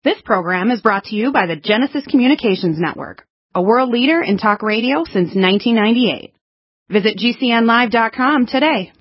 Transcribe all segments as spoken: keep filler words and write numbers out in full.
This program is brought to you by the Genesis Communications Network, a world leader in talk radio since nineteen ninety-eight. Visit G C N live dot com today.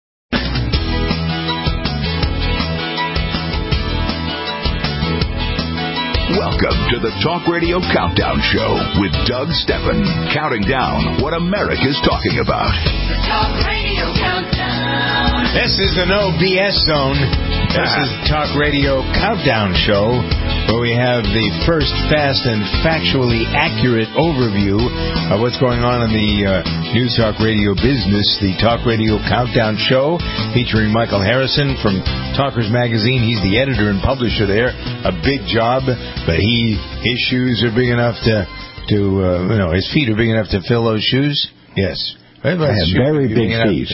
Welcome to the Talk Radio Countdown Show with Doug Steppen, counting down what America's talking about. The Talk Radio Countdown. This is the No B S Zone. This is Talk Radio Countdown Show, where we have the first fast and factually accurate overview of what's going on in the uh, News Talk Radio business. The Talk Radio Countdown Show, featuring Michael Harrison from Talkers Magazine. He's the editor and publisher there. A big job, but he his shoes are big enough to, to uh, you know, his feet are big enough to fill those shoes. Yes. I have very big feet.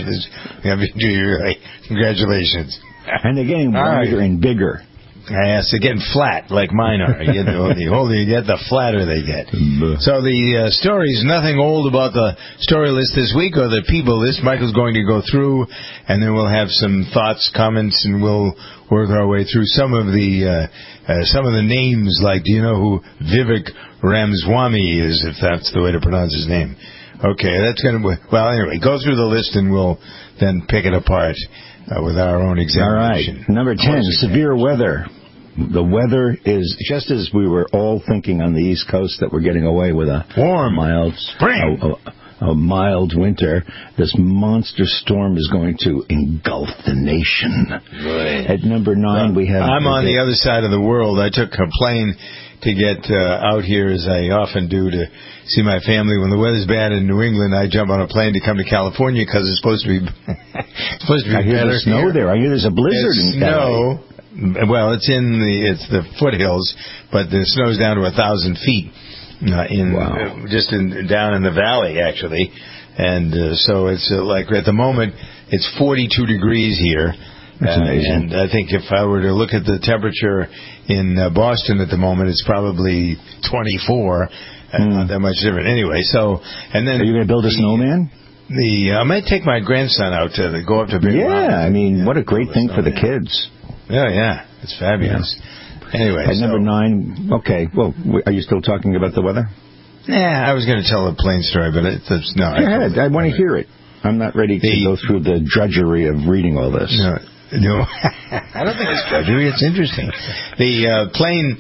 Congratulations. And they're getting wider right. and bigger. Yes, they're getting flat like mine are. You know, the older you get, the flatter they get. So the uh, story is nothing old about the story list this week or the people list. Michael's going to go through, and then we'll have some thoughts, comments, and we'll work our way through some of the uh, uh, some of the names. Like, do you know who Vivek Ramaswamy is? If that's the way to pronounce his name. Okay, that's going to be... Well, anyway, go through the list and we'll then pick it apart uh, with our own examination. All right. Number ten, severe weather. The weather is just as we were all thinking on the East Coast that we're getting away with a warm mild spring, a, a, a mild winter. This monster storm is going to engulf the nation. Right. At number nine, well, we have... I'm on the other side of the world. I took a plane to get uh, out here, as I often do, to see my family. When the weather's bad in New England, I jump on a plane to come to California because it's supposed to be it's supposed to be I hear better there's snow here. there. I hear there's a blizzard it's in snow. Well, it's in the it's the foothills, but the snow's down to a thousand feet uh, in wow. uh, just in down in the valley actually, and uh, so it's uh, like at the moment it's forty-two degrees here. That's uh, amazing. And I think if I were to look at the temperature in uh, Boston at the moment, it's probably twenty-four. Uh, mm. Not that much different. Anyway, so and then are you going to build a the, snowman? The I might take my grandson out to the, go up to Big Yeah, Mountain. I mean, yeah, what a great thing for the snowman. kids. Yeah, yeah, it's fabulous. Yeah. Anyway, at so, number nine, okay. Well, are you still talking about the weather? Yeah, I was going to tell a plain story, but it's, it's no. Go ahead. I, I want to hear it. I'm not ready to the, go through the drudgery of reading all this. No, no. I don't think it's drudgery. It's interesting. The uh, plane,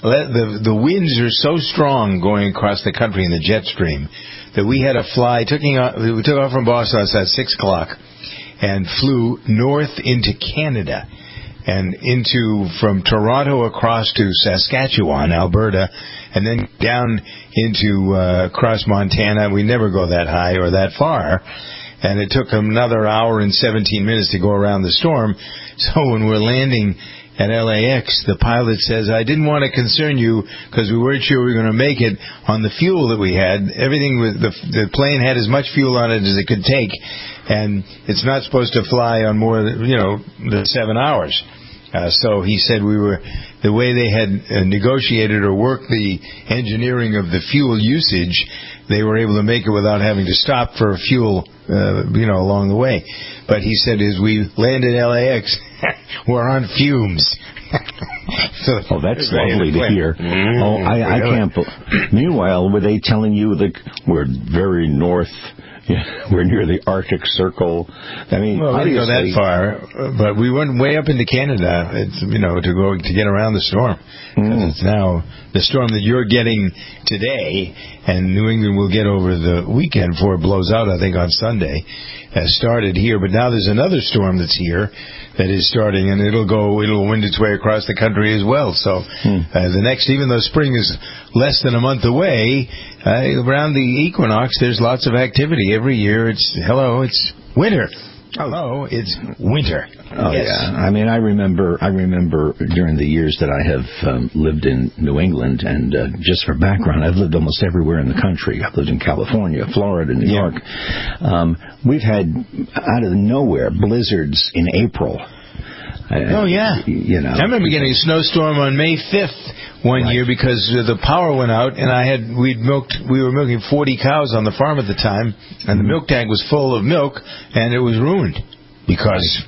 the the winds are so strong going across the country in the jet stream that we had to fly. Taking off, we took off from Boston at six o'clock and flew north into Canada and into from Toronto across to Saskatchewan, Alberta, and then down into uh, across Montana. We never go that high or that far. And it took another hour and seventeen minutes to go around the storm. So when we're landing at L A X, the pilot says, I didn't want to concern you because we weren't sure we were going to make it on the fuel that we had. Everything with the, the plane had as much fuel on it as it could take. And it's not supposed to fly on more than, you know, than seven hours. Uh, so he said we were, the way they had uh, negotiated or worked the engineering of the fuel usage, they were able to make it without having to stop for fuel, uh, you know, along the way. But he said as we landed L A X, we're on fumes. So oh, that's lovely to hear. Mm, oh, I, I can't. Meanwhile, were they telling you that we're very north? Yeah, we're near the Arctic Circle. I mean, well, we didn't go that far, but we went way up into Canada. It's, you know, to go to get around the storm. Mm. It's now the storm that you're getting today, and New England will get over the weekend before it blows out. I think on Sunday, has started here, but now there's another storm that's here that is starting, and it'll go. It'll wind its way across the country as well. So mm. uh, the next, even though spring is less than a month away, uh, around the equinox, there's lots of activity every year. It's hello, it's winter. Hello, it's winter. Oh yes. yeah, I mean, I remember, I remember during the years that I have um, lived in New England, and uh, just for background, I've lived almost everywhere in the country. I've lived in California, Florida, New yeah. York. Um, we've had out of nowhere blizzards in April. Oh yeah, you know. I remember getting a snowstorm on May fifth one right. year because uh, the power went out, and I had we'd milked we were milking forty cows on the farm at the time, and the milk tank was full of milk, and it was ruined because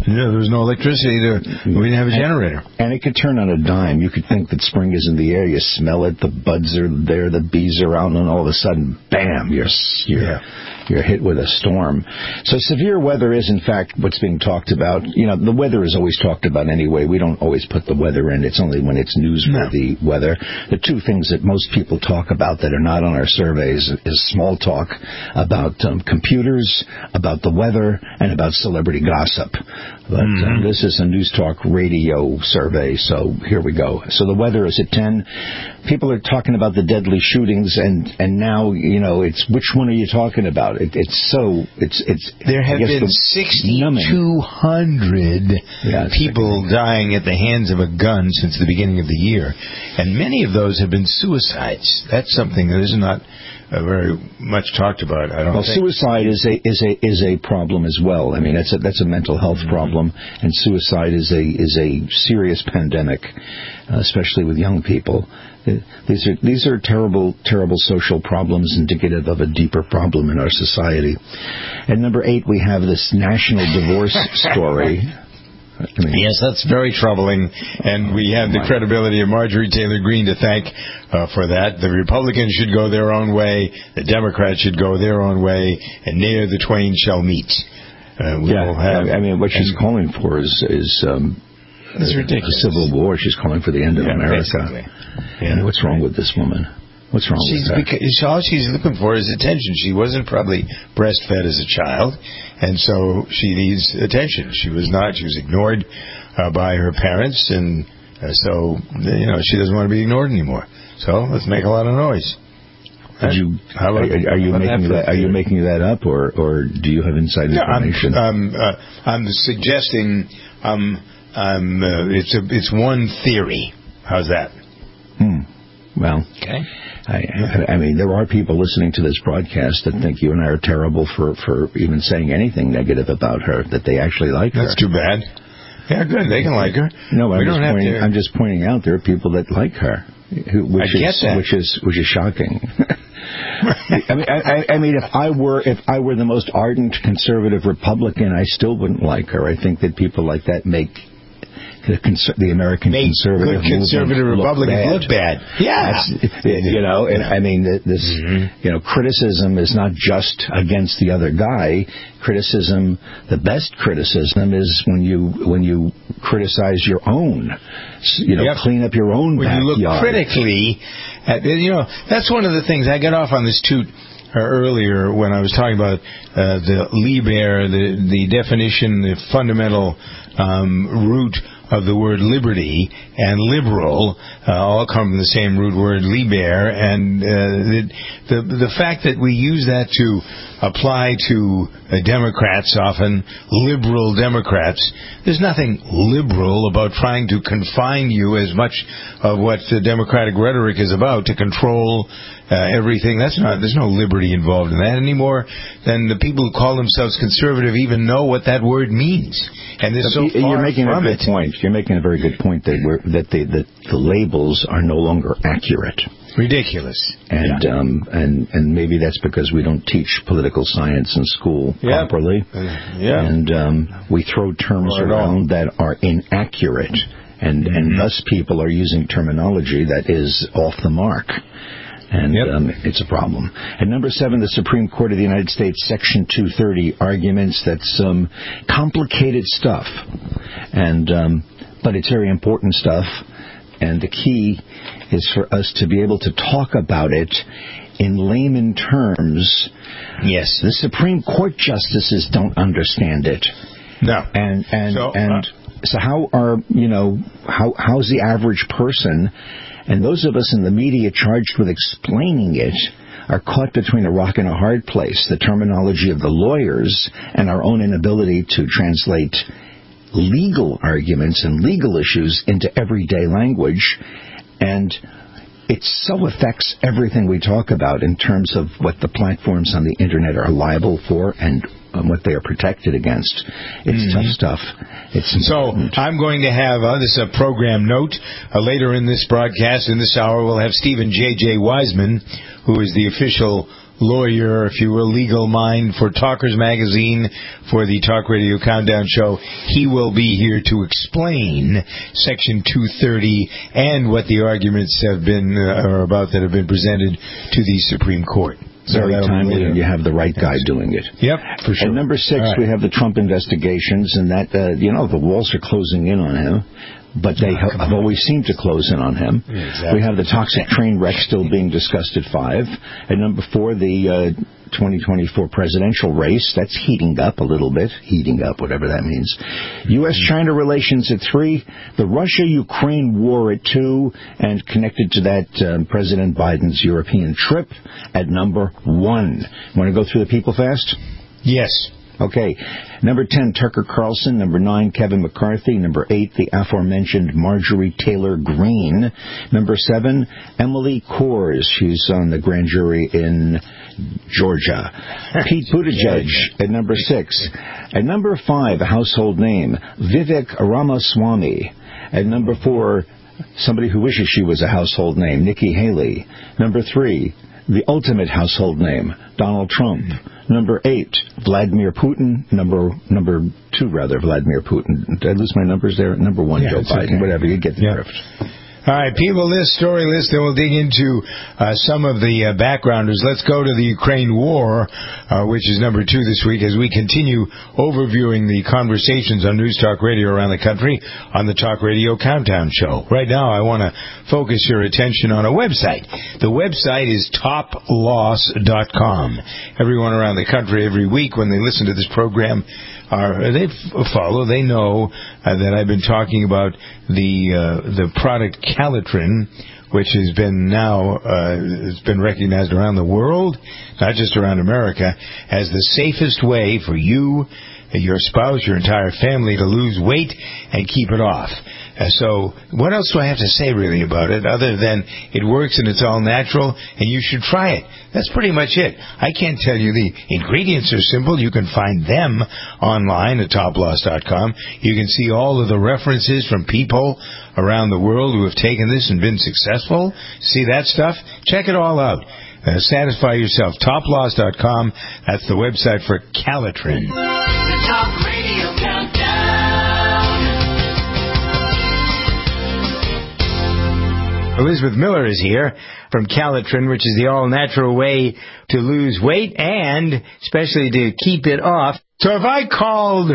Yeah, there was no electricity. There, we didn't have a generator. And it could turn on a dime. You could think that spring is in the air. You smell it. The buds are there. The bees are out. And all of a sudden, bam, you're, you're, yeah. you're hit with a storm. So severe weather is, in fact, what's being talked about. You know, the weather is always talked about anyway. We don't always put the weather in. It's only when it's newsworthy no. weather. The two things that most people talk about that are not on our surveys is small talk about um, computers, about the weather, and about celebrity gossip. But mm-hmm. uh, this is a News Talk Radio survey, so here we go. So the weather is at ten. People are talking about the deadly shootings, and, and now, you know, it's which one are you talking about? It, it's so, it's, it's. There have been sixty-two hundred yeah, people dying at the hands of a gun since the beginning of the year, and many of those have been suicides. That's something that is not uh, very much talked about. I don't well, think. suicide is a is a is a problem as well. I mean, that's a that's a mental health mm-hmm. problem, and suicide is a is a serious pandemic, uh, especially with young people. These are these are terrible, terrible social problems indicative of a deeper problem in our society. At number eight, we have this national divorce story. I mean, yes, that's very troubling, and we have the credibility of Marjorie Taylor Greene to thank uh, for that. The Republicans should go their own way, the Democrats should go their own way, and ne'er the twain shall meet. Uh, we yeah, will have, I mean, what she's calling for is is um, it's ridiculous. A civil war. She's calling for the end of yeah, America. Yeah, and what's wrong with this woman? What's wrong she's with her? Because all she's looking for is attention. She wasn't probably breastfed as a child, and so she needs attention. She was not. She was ignored uh, by her parents, and uh, so you know she doesn't want to be ignored anymore. So let's make a lot of noise. Did you, How about, are, are you making that? Are you making that up, or, or do you have inside no, information? I'm, um, uh, I'm suggesting um, um, uh, it's a it's one theory. How's that? Hmm. Well, okay. I, I, I mean, there are people listening to this broadcast that think you and I are terrible for, for even saying anything negative about her, that they actually like her. That's too bad. Yeah, good. They can like her. No, we I'm, don't just have pointing, to... I'm just pointing out there are people that like her, who, which I get is that. which is which is shocking. I mean, I, I mean, if I were if I were the most ardent conservative Republican, I still wouldn't like her. I think that people like that make the, cons- the American Make conservative good conservative look Republicans bad. look bad. Yeah, you know, and I mean, this mm-hmm. you know, criticism is not just against the other guy. Criticism, the best criticism is when you when you criticize your own, you know, yep. clean up your own when backyard. you look critically at, you know, that's one of the things I got off on this toot uh, earlier when I was talking about uh, the Liber, the the definition, the fundamental um, root of the word liberty and liberal uh, all come from the same root word liber, and uh, the, the the fact that we use that to apply to uh, Democrats, often liberal Democrats, there's nothing liberal about trying to confine you as much of what the Democratic rhetoric is about, to control uh, everything. That's not. There's no liberty involved in that anymore than the people who call themselves conservative even know what that word means. And they're so far You're making from a good it. point. You're making a very good point that we're, that the, the the labels are no longer accurate. Ridiculous. And yeah. um and and maybe that's because we don't teach political science in school yeah. properly. Uh, yeah. And um, we throw terms around that are inaccurate, and mm-hmm. and thus people are using terminology that is off the mark. And yep. um, it's a problem. At number seven, the Supreme Court of the United States, Section two thirty, arguments. That's some complicated stuff, and um, but it's very important stuff. And the key is for us to be able to talk about it in layman terms. Yes, the Supreme Court justices don't understand it. No, and and so, and uh, so how are you know how how's the average person? And those of us in the media charged with explaining it are caught between a rock and a hard place, the terminology of the lawyers and our own inability to translate legal arguments and legal issues into everyday language. And it so affects everything we talk about in terms of what the platforms on the Internet are liable for and um, what they are protected against. It's mm-hmm. tough stuff. It's so important. I'm going to have, uh, this is a program note, uh, later in this broadcast, in this hour, we'll have Stephen J J. Wiseman, who is the official lawyer, if you will, legal mind for Talkers Magazine, for the Talk Radio Countdown Show. He will be here to explain Section two thirty and what the arguments have been uh, are about that have been presented to the Supreme Court. So Very timely, and you have the right guy yes. doing it. Yep, for sure. And number six, right. we have the Trump investigations, and that, uh, you know, the walls are closing in on him. But they oh, have always seemed to close in on him. Yeah, exactly. We have the toxic train wreck still being discussed at five. And number four, the uh, twenty twenty-four presidential race. That's heating up a little bit. Heating up, whatever that means. U S China relations at three. The Russia-Ukraine war at two. And connected to that, um, President Biden's European trip at number one. Want to go through the people fast? Yes. Okay. Number ten, Tucker Carlson. Number nine, Kevin McCarthy. Number eight, the aforementioned Marjorie Taylor Greene. Number seven, Emily Kors. She's on the grand jury in Georgia. Pete Buttigieg at number six. At number five, a household name, Vivek Ramaswamy. At number four, somebody who wishes she was a household name, Nikki Haley. Number three, the ultimate household name, Donald Trump. Number eight, Vladimir Putin. Number number two, rather, Vladimir Putin. Did I lose my numbers there? Number one, yeah, Joe Biden. Okay. Whatever, you get the yeah. drift. All right, people list, story list, then we'll dig into uh, some of the uh, backgrounders. Let's go to the Ukraine war, uh, which is number two this week, as we continue overviewing the conversations on News Talk Radio around the country on the Talk Radio Countdown Show. Right now, I want to focus your attention on a website. The website is top loss dot com. Everyone around the country, every week when they listen to this program, are they follow, they know uh, that I've been talking about the uh, the product Calitrin, which has been now uh, has been recognized around the world, not just around America, as the safest way for you, your spouse, your entire family to lose weight and keep it off. Uh, so what else do I have to say really about it other than it works and it's all natural and you should try it? That's pretty much it. I can't tell you. The ingredients are simple. You can find them online at top loss dot com. You can see all of the references from people around the world who have taken this and been successful. See that stuff? Check it all out. Uh, satisfy yourself. top loss dot com. That's the website for Calitrin. The Talk Radio Countdown. Elizabeth Miller is here from Calitrin, which is the all-natural way to lose weight and especially to keep it off. So if I called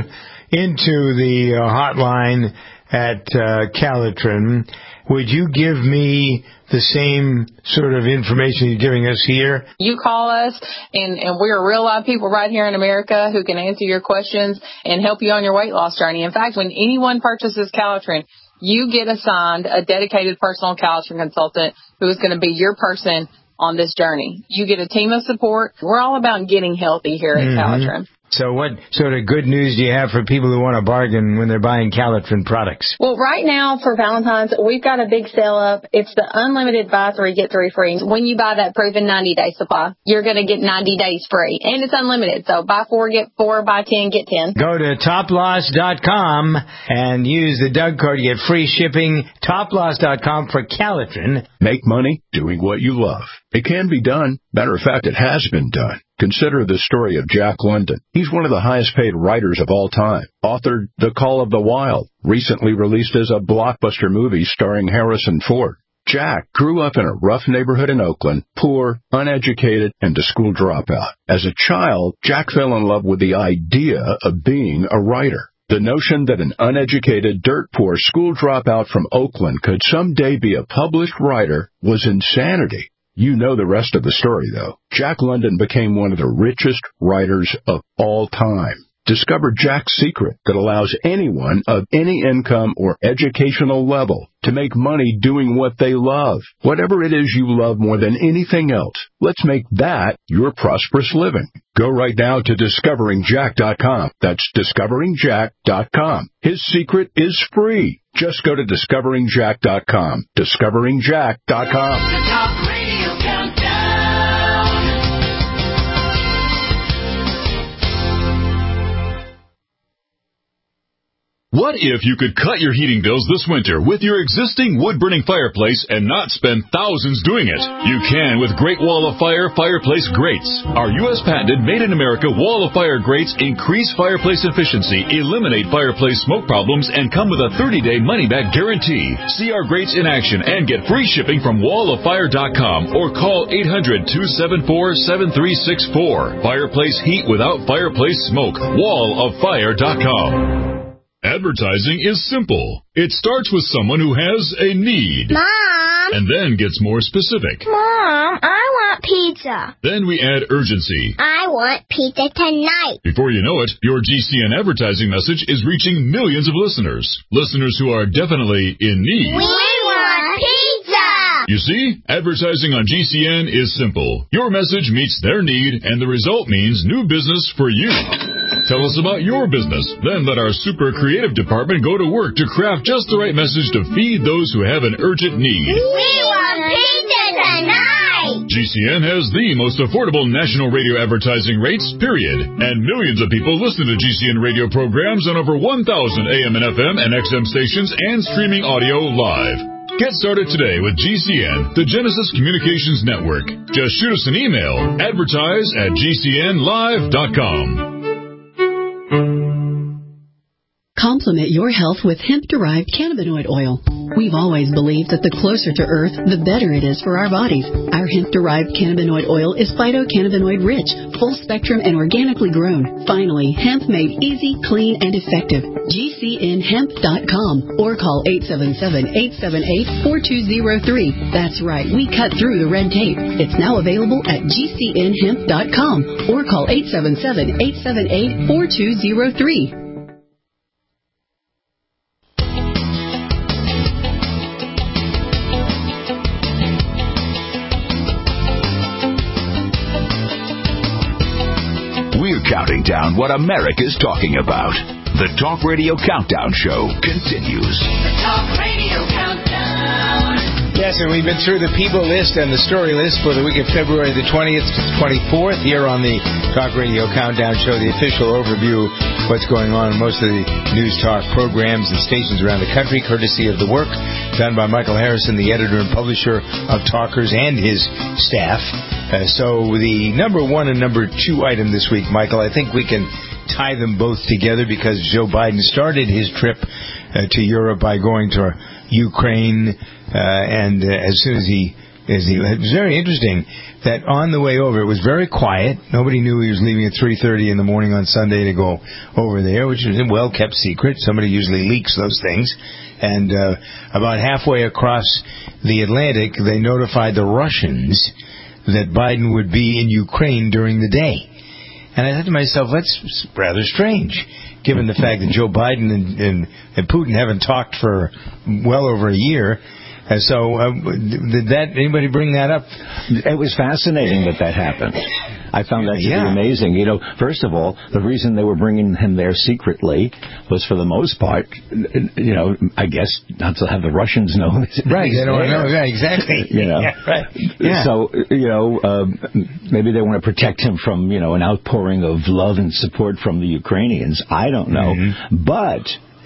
into the uh, hotline at uh, Calitrin, would you give me the same sort of information you're giving us here? You call us, and, and we're real live people right here in America who can answer your questions and help you on your weight loss journey. In fact, when anyone purchases Calitrin, you get assigned a dedicated personal Calitrin consultant who is going to be your person on this journey. You get a team of support. We're all about getting healthy here at mm-hmm. Calitrin. So what sort of good news do you have for people who want to bargain when they're buying Calitrin products? Well, right now for Valentine's, we've got a big sale up. It's the unlimited buy three, get three free. When you buy that proven ninety-day supply, you're going to get ninety days free. And it's unlimited. So buy four, get four, buy ten, get ten. Go to top loss dot com and use the Doug code to get free shipping. top loss dot com for Calitrin. Make money doing what you love. It can be done. Matter of fact, it has been done. Consider the story of Jack London. He's one of the highest paid writers of all time. Authored The Call of the Wild, recently released as a blockbuster movie starring Harrison Ford. Jack grew up in a rough neighborhood in Oakland, poor, uneducated, and a school dropout. As a child, Jack fell in love with the idea of being a writer. The notion that an uneducated, dirt-poor school dropout from Oakland could someday be a published writer was insanity. You know the rest of the story, though. Jack London became one of the richest writers of all time. Discover Jack's secret that allows anyone of any income or educational level to make money doing what they love. Whatever it is you love more than anything else, let's make that your prosperous living. Go right now to discovering jack dot com. That's discovering jack dot com. His secret is free. Just go to discovering jack dot com. discovering jack dot com. The Talk Radio Countdown. What if you could cut your heating bills this winter with your existing wood-burning fireplace and not spend thousands doing it? You can with Great Wall of Fire fireplace grates. Our U S patented made-in-America Wall of Fire grates increase fireplace efficiency, eliminate fireplace smoke problems, and come with a thirty-day money-back guarantee. See our grates in action and get free shipping from wall of fire dot com or call eight hundred, two seven four, seven three six four. Fireplace heat without fireplace smoke. wall of fire dot com. Advertising is simple. It starts with someone who has a need. Mom! And then gets more specific. Mom, I want pizza. Then we add urgency. I want pizza tonight. Before you know it, your G C N advertising message is reaching millions of listeners. Listeners who are definitely in need. We want pizza! You see, advertising on G C N is simple. Your message meets their need, and the result means new business for you. Tell us about your business. Then let our super creative department go to work to craft just the right message to feed those who have an urgent need. We want pizza tonight! G C N has the most affordable national radio advertising rates, period. And millions of people listen to G C N radio programs on over one thousand A M and F M and X M stations and streaming audio live. Get started today with G C N, the Genesis Communications Network. Just shoot us an email, advertise at G C N live dot com. Complement your health with hemp-derived cannabinoid oil. We've always believed that the closer to Earth, the better it is for our bodies. Our hemp-derived cannabinoid oil is phytocannabinoid-rich, full-spectrum, and organically grown. Finally, hemp made easy, clean, and effective. G C N hemp dot com or call eight seven seven, eight seven eight, four two zero three. That's right, we cut through the red tape. It's now available at G C N hemp dot com or call eight seven seven, eight seven eight, four two zero three. We're counting down what America's talking about. The Talk Radio Countdown Show continues. The Talk Radio Countdown. Yes, and we've been through the people list and the story list for the week of February the twentieth to twenty-fourth here on the Talk Radio Countdown Show, the official overview of what's going on in most of the news talk programs and stations around the country, courtesy of the work done by Michael Harrison, the editor and publisher of Talkers, and his staff. Uh, so the number one and number two item this week, Michael, I think we can tie them both together because Joe Biden started his trip uh, to Europe by going to Ukraine, uh, and uh, as soon as he, as he, it was very interesting that on the way over, it was very quiet. Nobody knew he was leaving at three thirty in the morning on Sunday to go over there, which is a well-kept secret. Somebody usually leaks those things. And uh, about halfway across the Atlantic, they notified the Russians that Biden would be in Ukraine during the day. And I thought to myself, that's rather strange, given the fact that Joe Biden and, and, and Putin haven't talked for well over a year. And so, uh, did that anybody bring that up? It was fascinating that that happened. I found that to yeah. be amazing. You know, first of all, the reason they were bringing him there secretly was, for the most part, you know, I guess not to have the Russians know. Right, they don't know. Yeah, exactly. You know, yeah, right. Yeah. So, you know, um, maybe they want to protect him from, you know, an outpouring of love and support from the Ukrainians. I don't know, mm-hmm. but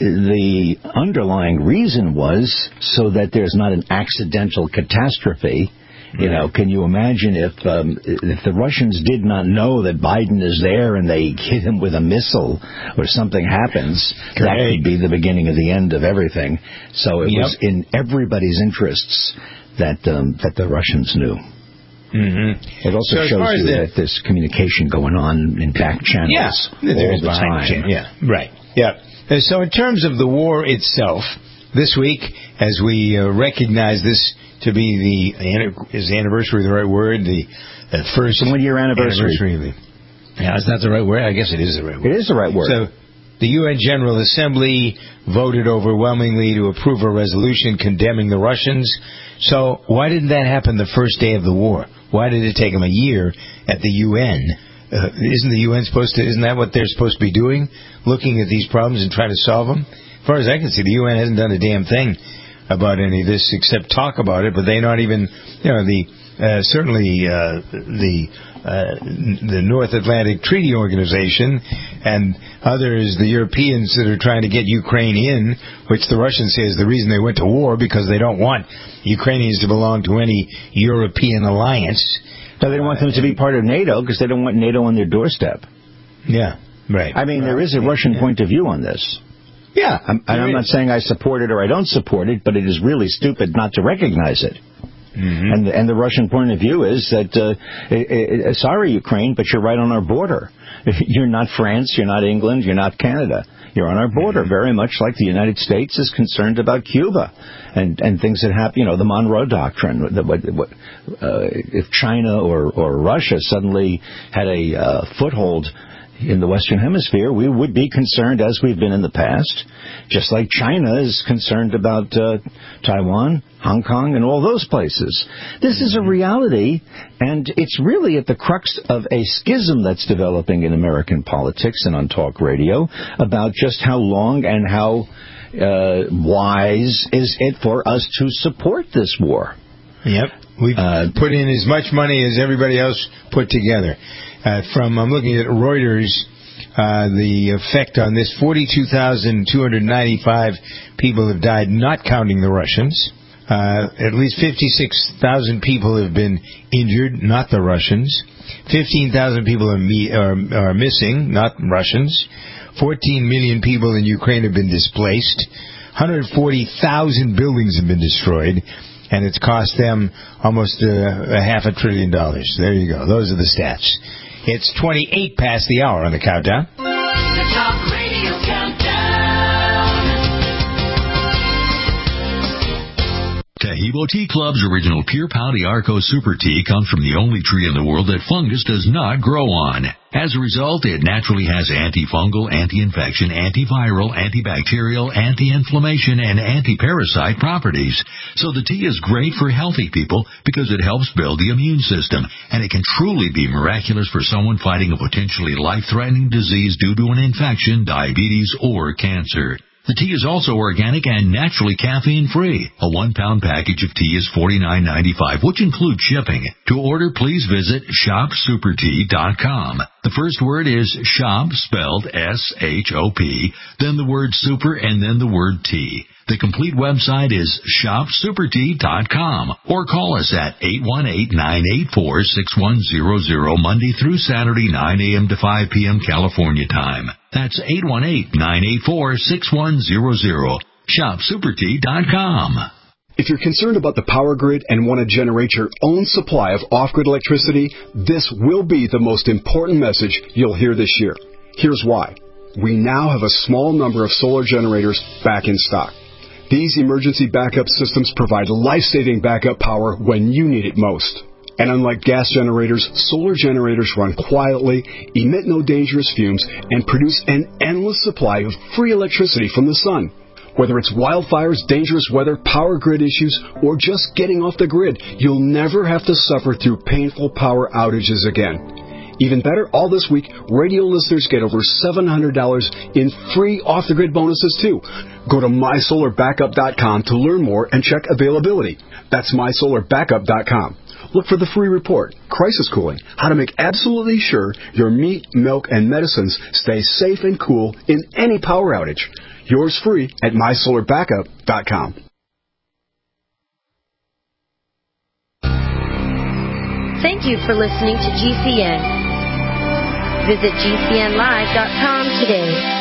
the underlying reason was so that there's not an accidental catastrophe. You know, can you imagine if um, if the Russians did not know that Biden is there and they hit him with a missile or something happens, Great. That could be the beginning of the end of everything. So it yep. was in everybody's interests that um, that the Russians knew. Mm-hmm. It also so shows you the, that there's communication going on in back channels yeah, all the time. Yeah, right. Yeah. So in terms of the war itself, this week, as we uh, recognize this to be the, is the anniversary the right word? The, the first one year anniversary. anniversary. Yeah, is that the right word? I guess it is the right word. It is the right word. So the U N General Assembly voted overwhelmingly to approve a resolution condemning the Russians. So why didn't that happen the first day of the war? Why did it take them a year at the U N? Uh, isn't the U N supposed to, isn't that what they're supposed to be doing? Looking at these problems and trying to solve them? As far as I can see, the U N hasn't done a damn thing about any of this except talk about it, but they not even, you know, the uh, certainly uh, the uh, the North Atlantic Treaty Organization, and others, the Europeans that are trying to get Ukraine in, which the Russians say is the reason they went to war, because they don't want Ukrainians to belong to any European alliance. No, they don't want them to be part of NATO because they don't want NATO on their doorstep. Yeah, right. I mean, right. there is a Russian yeah. point of view on this. Yeah. I'm, and I'm not saying I support it or I don't support it, but it is really stupid not to recognize it. Mm-hmm. And, and the Russian point of view is that, uh, it, it, sorry, Ukraine, but you're right on our border. You're not France, you're not England, you're not Canada. You're on our border, mm-hmm. very much like the United States is concerned about Cuba and, and things that happen, you know, the Monroe Doctrine. The, what, what, uh, if China or, or Russia suddenly had a uh, foothold in the Western Hemisphere, we would be concerned, as we've been in the past, just like China is concerned about uh, Taiwan, Hong Kong, and all those places. This is a reality, and it's really at the crux of a schism that's developing in American politics and on talk radio about just how long and how uh, wise is it for us to support this war. Yep. We've uh, put in as much money as everybody else put together. Uh, from, I'm looking at Reuters, uh, the effect on this, forty-two thousand two hundred ninety-five people have died, not counting the Russians. Uh, at least fifty-six thousand people have been injured, not the Russians. fifteen thousand people are, me- are, are missing, not Russians. fourteen million people in Ukraine have been displaced. one hundred forty thousand buildings have been destroyed. And it's cost them almost a, a half a trillion dollars. There you go. Those are the stats. It's twenty-eight past the hour on the countdown. The Talk Radio Countdown. Taheebo Tea Club's original Pure Pouty Arco Super Tea comes from the only tree in the world that fungus does not grow on. As a result, it naturally has antifungal, anti-infection, antiviral, antibacterial, anti-inflammation, and anti-parasite properties. So the tea is great for healthy people because it helps build the immune system, and it can truly be miraculous for someone fighting a potentially life-threatening disease due to an infection, diabetes, or cancer. The tea is also organic and naturally caffeine-free. A one-pound package of tea is forty-nine ninety-five, which includes shipping. To order, please visit shop super tea dot com. The first word is shop, spelled S H O P, then the word super, and then the word tea. The complete website is shop super tea dot com, or call us at eight one eight, nine eight four, six one zero zero Monday through Saturday, nine a.m. to five p.m. California time. That's eight one eight, nine eight four, six one zero zero. shop super tea dot com. If you're concerned about the power grid and want to generate your own supply of off-grid electricity, this will be the most important message you'll hear this year. Here's why. We now have a small number of solar generators back in stock. These emergency backup systems provide life-saving backup power when you need it most. And unlike gas generators, solar generators run quietly, emit no dangerous fumes, and produce an endless supply of free electricity from the sun. Whether it's wildfires, dangerous weather, power grid issues, or just getting off the grid, you'll never have to suffer through painful power outages again. Even better, all this week, radio listeners get over seven hundred dollars in free off-the-grid bonuses, too. Go to my solar backup dot com to learn more and check availability. That's my solar backup dot com. Look for the free report, Crisis Cooling, how to make absolutely sure your meat, milk, and medicines stay safe and cool in any power outage. Yours free at my solar backup dot com. Thank you for listening to G C N. Visit G C N live dot com today.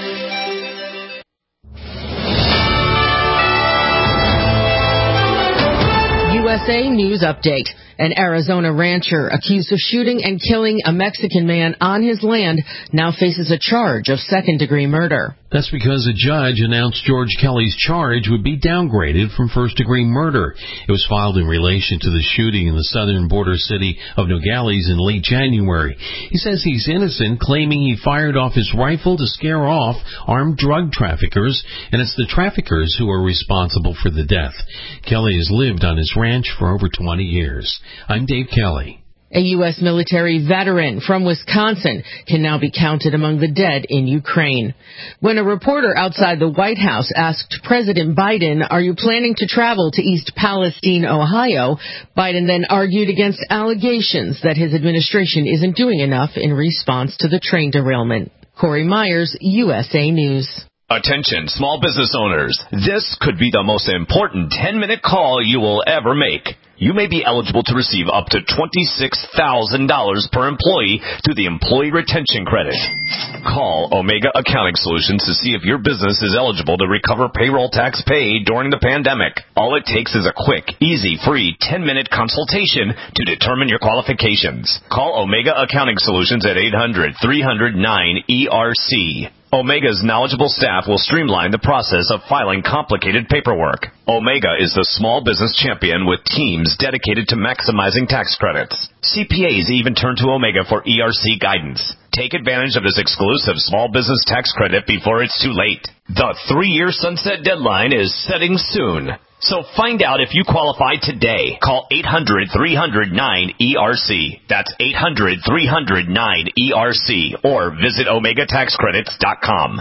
U S A News Update. An Arizona rancher accused of shooting and killing a Mexican man on his land now faces a charge of second-degree murder. That's because a judge announced George Kelly's charge would be downgraded from first-degree murder. It was filed in relation to the shooting in the southern border city of Nogales in late January. He says he's innocent, claiming he fired off his rifle to scare off armed drug traffickers, and it's the traffickers who are responsible for the death. Kelly has lived on his ranch for over twenty years. I'm Dave Kelly. A U S military veteran from Wisconsin can now be counted among the dead in Ukraine. When a reporter outside the White House asked President Biden, "Are you planning to travel to East Palestine, Ohio?" Biden then argued against allegations that his administration isn't doing enough in response to the train derailment. Corey Myers, U S A News. Attention, small business owners. This could be the most important ten-minute call you will ever make. You may be eligible to receive up to twenty-six thousand dollars per employee through the Employee Retention Credit. Call Omega Accounting Solutions to see if your business is eligible to recover payroll tax paid during the pandemic. All it takes is a quick, easy, free ten-minute consultation to determine your qualifications. Call Omega Accounting Solutions at eight hundred, three hundred, nine E R C. Omega's knowledgeable staff will streamline the process of filing complicated paperwork. Omega is the small business champion with teams dedicated to maximizing tax credits. C P As even turn to Omega for E R C guidance. Take advantage of this exclusive small business tax credit before it's too late. The three-year sunset deadline is setting soon. So find out if you qualify today. Call eight hundred, three hundred, nine E R C. That's eight hundred, three hundred, nine E R C. Or visit omega tax credits dot com.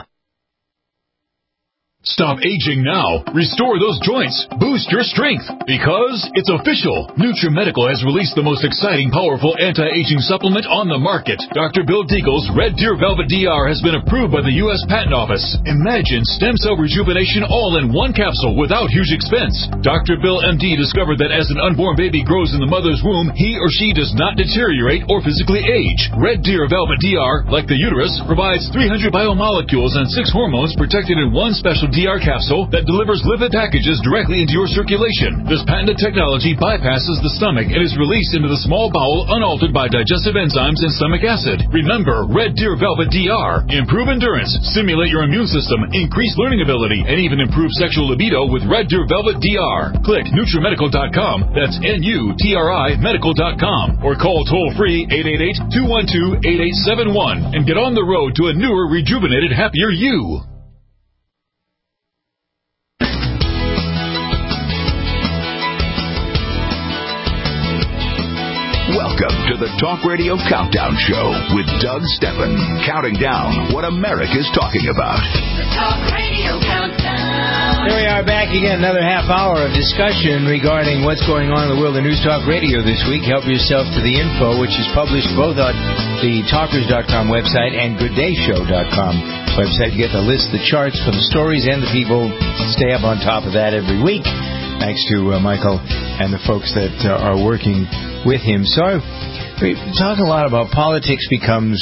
Stop aging now. Restore those joints. Boost your strength. Because it's official. NutriMedical has released the most exciting, powerful anti-aging supplement on the market. Doctor Bill Deagle's Red Deer Velvet D R has been approved by the U S Patent Office. Imagine stem cell rejuvenation all in one capsule without huge expense. Doctor Bill M D discovered that as an unborn baby grows in the mother's womb, he or she does not deteriorate or physically age. Red Deer Velvet D R, like the uterus, provides three hundred biomolecules and six hormones protected in one special D R capsule that delivers lipid packages directly into your circulation. This patented technology bypasses the stomach and is released into the small bowel unaltered by digestive enzymes and stomach acid. Remember, Red Deer Velvet D R. Improve endurance, stimulate your immune system, increase learning ability, and even improve sexual libido with Red Deer Velvet D R. Click NutriMedical dot com. That's N U T R I medical dot com. Or call toll-free eight eight eight, two one two, eight eight seven one and get on the road to a newer, rejuvenated, happier you. Welcome to the Talk Radio Countdown Show with Doug Steppen, counting down what America's talking about. The Talk Radio Countdown. Here we are back again, another half hour of discussion regarding what's going on in the world of News Talk Radio this week. Help yourself to the info, which is published both on the talkers dot com website and good day show dot com website. You get the list, the charts for the stories and the people. Stay up on top of that every week. Thanks to uh, Michael and the folks that uh, are working with him. So we talk a lot about politics becomes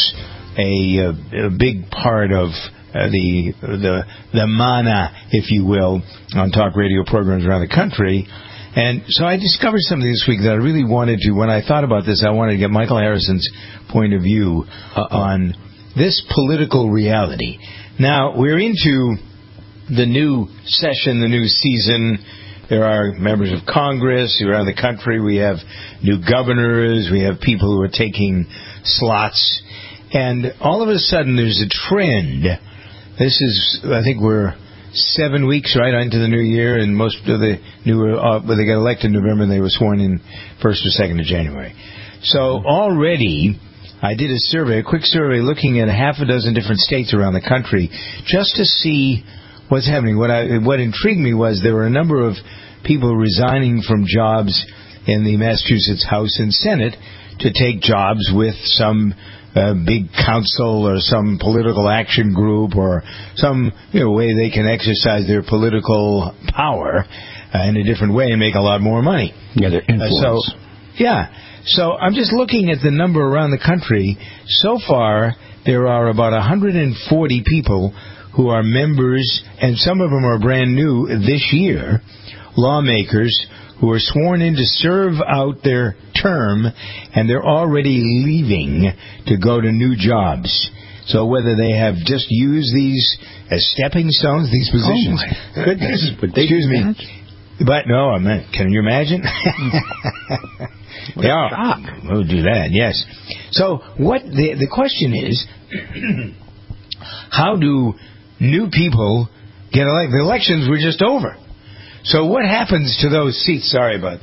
a, a, a big part of uh, the the the mana, if you will, on talk radio programs around the country. And so I discovered something this week that I really wanted to, when I thought about this, I wanted to get Michael Harrison's point of view uh, on this political reality. Now, we're into the new session, the new season. There are members of Congress around the country. We have new governors. We have people who are taking slots. And all of a sudden, there's a trend. This is, I think we're seven weeks, right, into the new year. And most of the new, uh, well, they got elected in November and they were sworn in first or second of January. So already, I did a survey, a quick survey, looking at half a dozen different states around the country just to see what's happening. What I, what intrigued me was there were a number of people resigning from jobs in the Massachusetts House and Senate to take jobs with some uh, big council or some political action group or some you know, way they can exercise their political power uh, in a different way and make a lot more money. Yeah, their influence. Uh, so, yeah. So I'm just looking at the number around the country. So far, there are about one hundred forty people who are members, and some of them are brand new this year, lawmakers who are sworn in to serve out their term, and they're already leaving to go to new jobs. So whether they have just used these as stepping stones, these positions. Oh, my goodness. Would they Excuse me. That? But no, I mean, can you imagine? They are. We'll do that, yes. So what the, the question is, how do new people get elected? The elections were just over. So what happens to those seats? Sorry about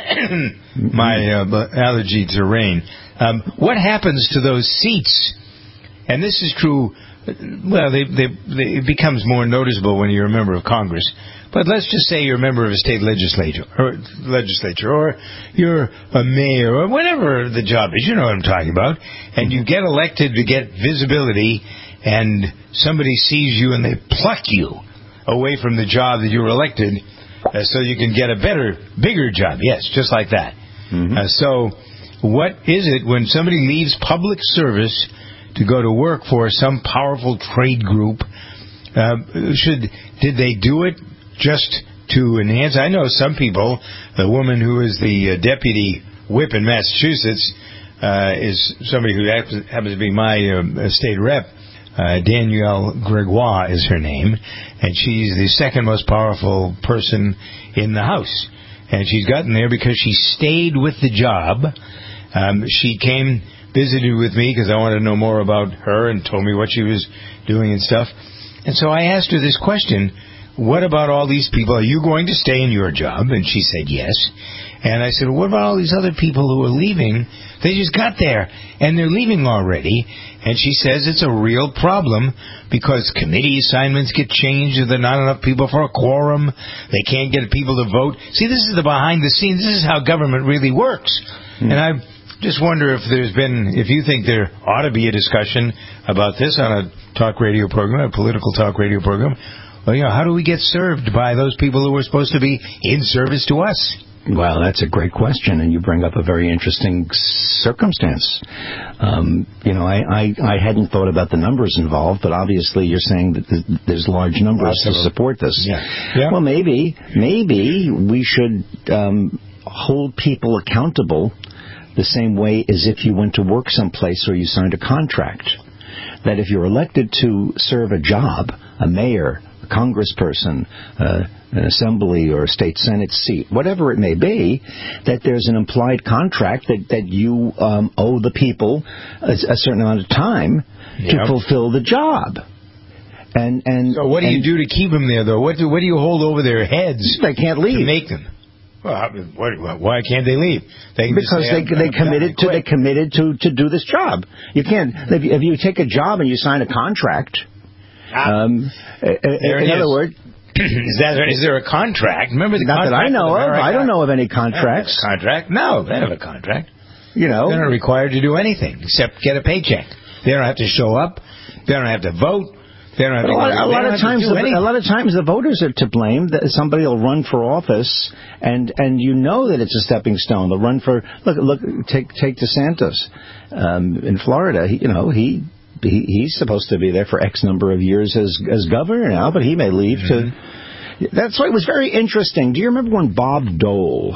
my uh, allergy to rain. Um, what happens to those seats? And this is true. Well, they, they, they, it becomes more noticeable when you're a member of Congress. But let's just say you're a member of a state legislature, or legislature, or you're a mayor, or whatever the job is. You know what I'm talking about. And you get elected to get visibility, and somebody sees you and they pluck you away from the job that you were elected, uh, so you can get a better, bigger job. Yes, just like that. Mm-hmm. Uh, so, what is it when somebody leaves public service to go to work for some powerful trade group? Uh, should did they do it just to enhance? I know some people. The woman who is the uh, deputy whip in Massachusetts uh, is somebody who happens to be my uh, state rep. Uh, Danielle Gregoire is her name, and she's the second most powerful person in the House. And she's gotten there because she stayed with the job. Um, she came, visited with me because I wanted to know more about her and told me what she was doing and stuff. And so I asked her this question: what about all these people? Are you going to stay in your job? And she said yes. And I said, well, what about all these other people who are leaving? They just got there, and they're leaving already. And she says it's a real problem because committee assignments get changed, and there are not enough people for a quorum. They can't get people to vote. See, this is the behind the scenes. This is how government really works. Hmm. And I just wonder if there's been, if you think there ought to be a discussion about this on a talk radio program, a political talk radio program. Well, you know, how do we get served by those people who are supposed to be in service to us? Well, that's a great question, and you bring up a very interesting circumstance. Um, you know, I, I, I hadn't thought about the numbers involved, but obviously you're saying that there's large numbers to support this. Yeah. Yeah. Well, maybe, maybe we should um, hold people accountable the same way as if you went to work someplace or you signed a contract. That if you're elected to serve a job, a mayor, a congressperson, uh, an assembly or a state senate seat, whatever it may be, that there's an implied contract that, that you um, owe the people a, a certain amount of time yep. to fulfill the job. And and so what do and you do to keep them there, though? What do, what do you hold over their heads? They can't leave. To make them. Well, what, why can't they leave? They can because say, they they committed to they committed to, to do this job. You can't if you, if you take a job and you sign a contract. Ah, um, in is. other words. Is, that, is there a contract? Remember the Not contract? that I know of. I don't know of any contracts. Contract? No, they don't have a contract. You know, they're not required to do anything except get a paycheck. They don't have to show up. They don't have to vote. They don't have to. A lot, a lot of times, the, a lot of times the voters are to blame. That somebody will run for office, and and you know that it's a stepping stone. They'll run for look look take take DeSantis um, in Florida. He, you know he. He, he's supposed to be there for X number of years as as governor now, but he may leave mm-hmm. to... That's why it was very interesting. Do you remember when Bob Dole,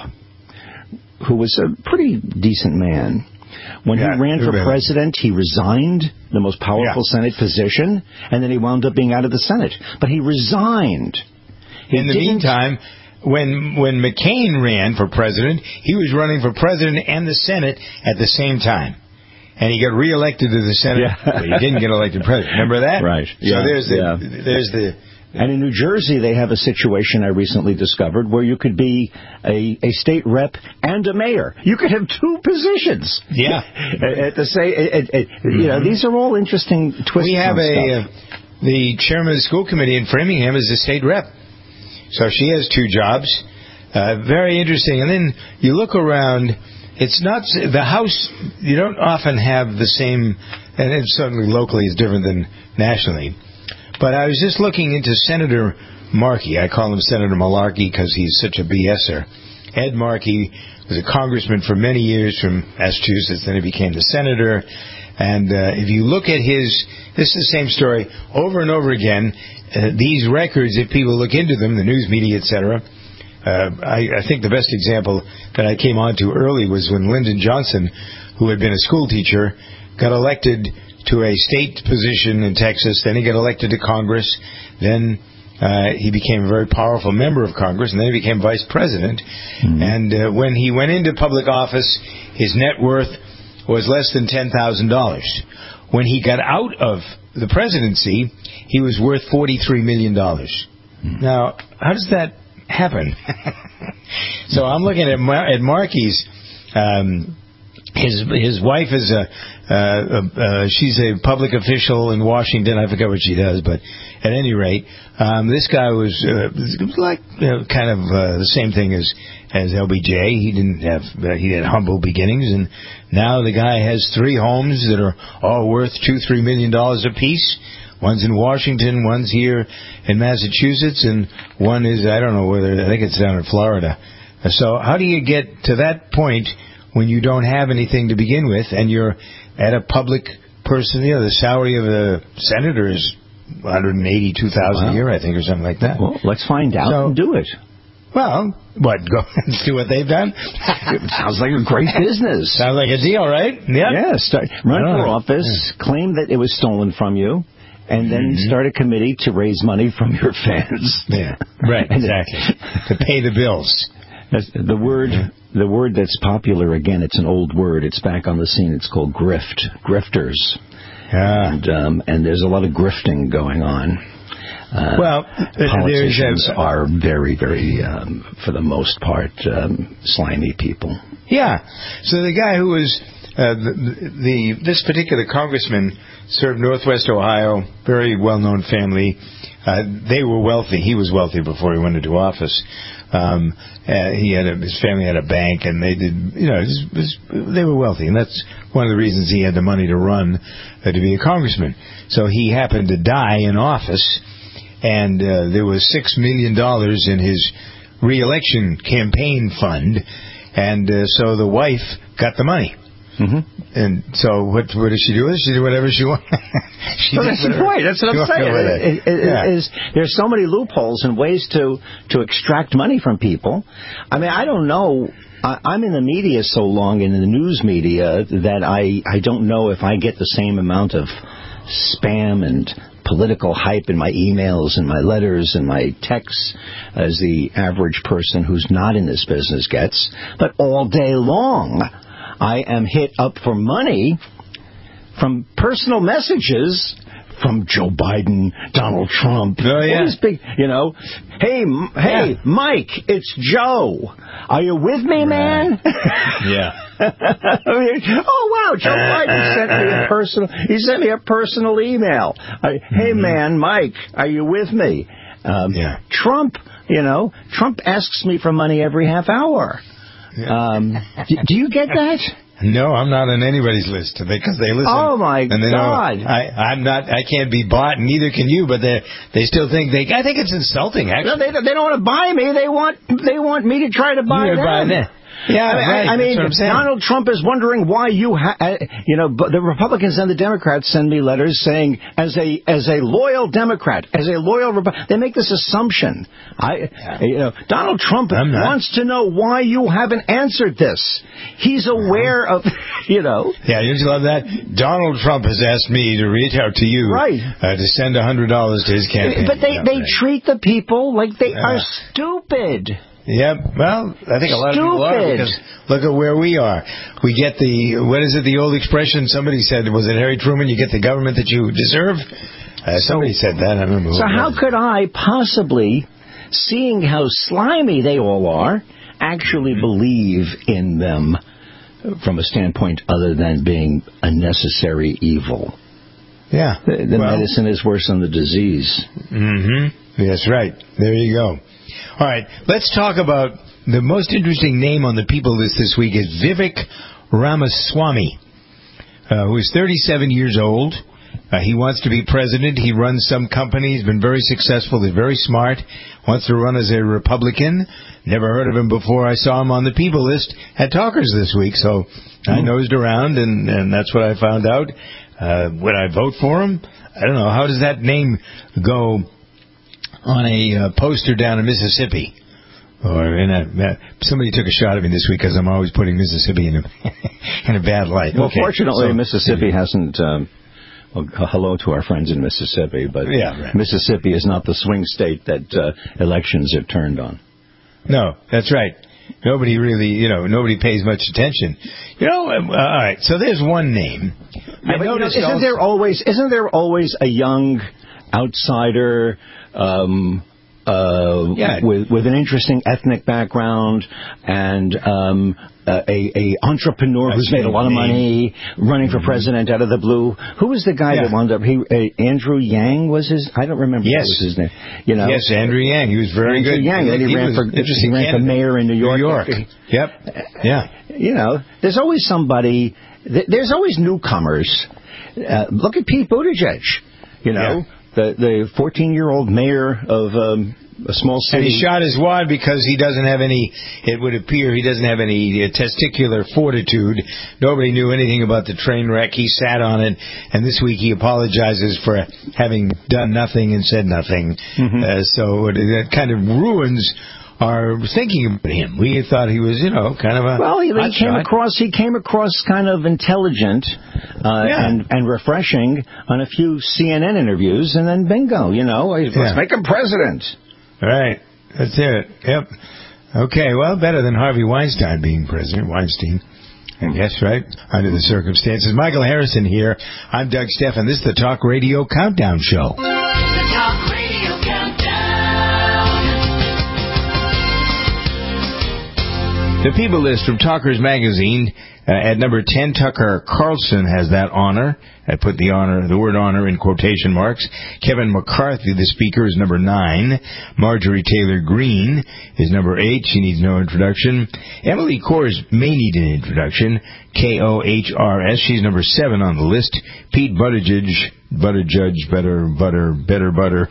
who was a pretty decent man, when yeah, he ran for really. president, he resigned the most powerful yeah. Senate position, and then he wound up being out of the Senate. But he resigned. He In the meantime... When when McCain ran for president, he was running for president and the Senate at the same time. And he got reelected to the Senate, yeah. but he didn't get elected president. Remember that? Right. So yeah. there's the yeah. there's the. And in New Jersey, they have a situation I recently discovered where you could be a, a state rep and a mayor. You could have two positions. Yeah. at the same, at, at, mm-hmm. you know, these are all interesting twists. We have on a uh, the chairman of the school committee in Framingham is a state rep, so she has two jobs. Uh, very interesting. And then you look around. It's not the House. You don't often have the same, and it certainly locally is different than nationally. But I was just looking into Senator Markey. I call him Senator Malarkey because he's such a BSer. Ed Markey was a congressman for many years from Massachusetts. Then he became the senator. And uh, if you look at his, this is the same story over and over again. Uh, these records, if people look into them, the news media, et cetera. Uh, I, I think the best example that I came on to early was when Lyndon Johnson, who had been a school teacher, got elected to a state position in Texas. Then he got elected to Congress. Then uh, he became a very powerful member of Congress, and then he became vice president. Mm-hmm. And uh, when he went into public office, his net worth was less than ten thousand dollars. When he got out of the presidency, he was worth forty-three million dollars. Mm-hmm. Now, how does that happen? So I'm looking at Mar- at Markey's. Um, his his wife is a uh, uh, uh, she's a public official in Washington. I forget what she does, but at any rate, um, this guy was uh, like you know, kind of uh, the same thing as as L B J. He didn't have uh, he had humble beginnings, and now the guy has three homes that are all worth two three million dollars apiece. One's in Washington, one's here in Massachusetts, and one is I don't know whether I think it's down in Florida. So how do you get to that point when you don't have anything to begin with, and you're at a public person? You know, the salary of a senator is one hundred eighty-two thousand dollars wow. a year, I think, or something like that. Well, let's find out so, and do it. Well, what? Go and see what they've done. It sounds like a great business. Sounds like a deal, right? Yep. Yeah. Start, run for office, yeah. claim that it was stolen from you. And then mm-hmm. start a committee to raise money from your fans. Yeah, right, exactly. To pay the bills. The word, the word that's popular again. It's an old word. It's back on the scene. It's called grift, grifters. Yeah. And um, and there's a lot of grifting going on. Uh, well, politicians a, are very, very, um, for the most part, um, slimy people. Yeah. So the guy who was uh, the, the this particular congressman served Northwest Ohio, very well-known family. Uh, they were wealthy. He was wealthy before he went into office. Um, uh, he had a, his family had a bank, and they did, you know, it was, it was, they were wealthy, and that's one of the reasons he had the money to run uh, to be a congressman. So he happened to die in office, and uh, there was six million dollars in his re-election campaign fund, and uh, so the wife got the money. Mm-hmm. And so what what does she do? She did whatever she wanted. she well, that's the point. That's what I'm saying. It, it, yeah. is, there's so many loopholes and ways to, to extract money from people. I mean, I don't know. I, I'm in the media so long, in the news media, that I, I don't know if I get the same amount of spam and political hype in my emails and my letters and my texts as the average person who's not in this business gets. But all day long, I am hit up for money from personal messages from Joe Biden, Donald Trump. Oh, yeah. All these big, you know, hey, m- hey, yeah. Mike, it's Joe. Are you with me, man? Yeah. I mean, oh, wow, Joe Biden sent me a personal, he sent me a personal email. I, hey, mm-hmm. man, Mike, are you with me? Um, yeah. Trump, you know, Trump asks me for money every half hour. Um, do, do you get that? No, I'm not on anybody's list because they listen. Oh my and they God! Know I, I'm not. I can't be bought, and neither can you. But they they still think they. I think it's insulting. Actually, no, they they don't want to buy me. They want they want me to try to buy You're them. Buy them. Yeah, I mean, right. I mean That's what I'm Donald Trump is wondering why you, ha- uh, you know, the Republicans and the Democrats send me letters saying, as a as a loyal Democrat, as a loyal Republican, they make this assumption. I, yeah. you know, Donald Trump wants to know why you haven't answered this. He's aware of, you know. Yeah, don't you love that? Donald Trump has asked me to reach out to you, right, uh, to send a hundred dollars to his campaign. But they yeah, they right. treat the people like they yeah. are stupid. Yeah, well, I think a lot Stupid. of people are, because look at where we are. We get the, what is it, the old expression, somebody said, was it Harry Truman, you get the government that you deserve? Uh, somebody so, said that, I don't remember who So how was. could I possibly, seeing how slimy they all are, actually believe in them from a standpoint other than being a necessary evil? Yeah. The, the well, medicine is worse than the disease. Mm-hmm. That's right. There you go. All right, let's talk about the most interesting name on the people list this week is Vivek Ramaswamy, uh, who is thirty-seven years old. Uh, he wants to be president. He runs some company. He's been very successful. He's very smart. Wants to run as a Republican. Never heard of him before. I saw him on the people list at Talkers this week, so mm-hmm. I nosed around, and, and that's what I found out. Uh, would I vote for him? I don't know. How does that name go on a uh, poster down in Mississippi? Or in a, uh, somebody took a shot at me this week because I'm always putting Mississippi in a, in a bad light. Well, okay. fortunately, so, Mississippi hasn't... Um, well, hello to our friends in Mississippi, but yeah, right. Mississippi is not the swing state that uh, elections have turned on. No, that's right. Nobody really, you know, nobody pays much attention. You know, uh, all right, so there's one name. Yeah, I but, noticed you know, isn't also, there always isn't there always a young outsider, um, uh, yeah. with with an interesting ethnic background and um, uh, a, a entrepreneur That's who's made a lot of money, running for mm-hmm. president out of the blue. Who was the guy yeah. that wound up? He uh, Andrew Yang was his. I don't remember. Yes, what was his name. You know, yes, Andrew Yang. He was very Andrew good. Yang. Then he, he ran for he ran for mayor in New York. New York. Yep. Yeah. You know, there's always somebody. There's always newcomers. Uh, look at Pete Buttigieg. You know, yeah. the the fourteen-year-old mayor of um, a small city. And he shot his wad because he doesn't have any, it would appear, he doesn't have any uh, testicular fortitude. Nobody knew anything about the train wreck. He sat on it, and this week he apologizes for having done nothing and said nothing. Mm-hmm. Uh, so it, that kind of ruins our thinking about him. We thought he was, you know, kind of a well. He, he came shot. across. He came across kind of intelligent uh, yeah. and and refreshing on a few C N N interviews, and then bingo, you know, let's yeah. make him president. Right. That's it. Yep. Okay. Well, better than Harvey Weinstein being president. Weinstein. I guess, right? Under the circumstances. Michael Harrison here. I'm Doug Stephan. This is the Talk Radio Countdown Show. The Talk Radio Countdown. The People List from Talkers Magazine. Uh, at number ten, Tucker Carlson has that honor. I put the honor, the word honor in quotation marks. Kevin McCarthy, the speaker, is number nine. Marjorie Taylor Greene is number eight. She needs no introduction. Emily Kohrs may need an introduction. K O H R S. She's number seven on the list. Pete Buttigieg, Buttigieg, better, butter, better butter.